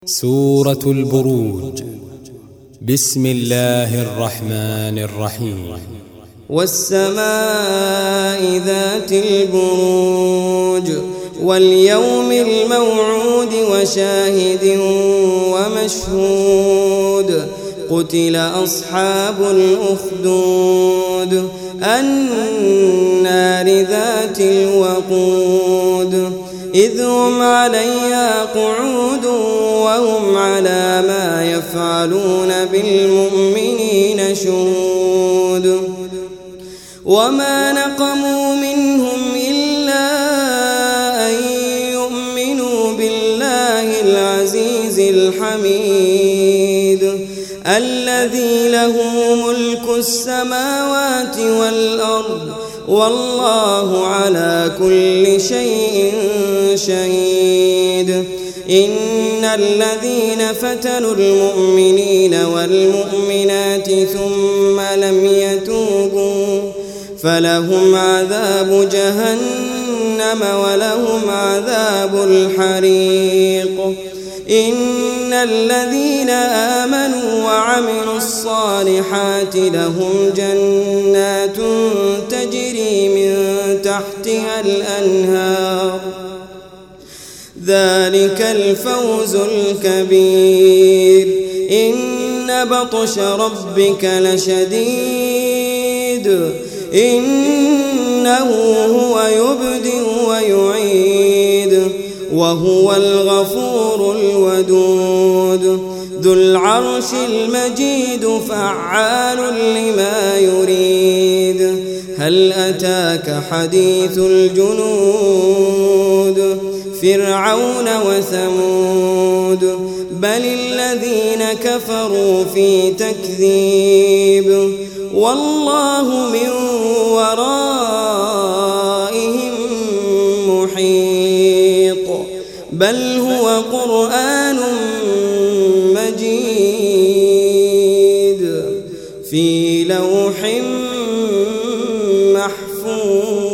سورة البروج. بسم الله الرحمن الرحيم. والسماء ذات البروج واليوم الموعود وشاهد ومشهود. قتل أصحاب الأخدود النار ذات الوقود إذ هم عليها قعود وهم على ما يفعلون بالمؤمنين شهود. وما نقموا منهم إلا أن يؤمنوا بالله العزيز الحميد الذي له ملك السماوات والأرض والله على كل شيء شهيد. إن الذين فتنوا المؤمنين والمؤمنات ثم لم يتوبوا فلهم عذاب جهنم ولهم عذاب الحريق. إن الذين آمنوا وعملوا الصالحات لهم جنات تجري من تحتها الأنهار ذلك الفوز الكبير. إن بطش ربك لشديد إنه هو يبدئ ويعيد وهو الغفور الودود ذو العرش المجيد فعال لما يريد. هل أتاك حديث الجنود فرعون وثمود بل الذين كفروا في تكذيب والله من ورائهم محيط. بل هو قرآن مجيد في لوح محفوظ.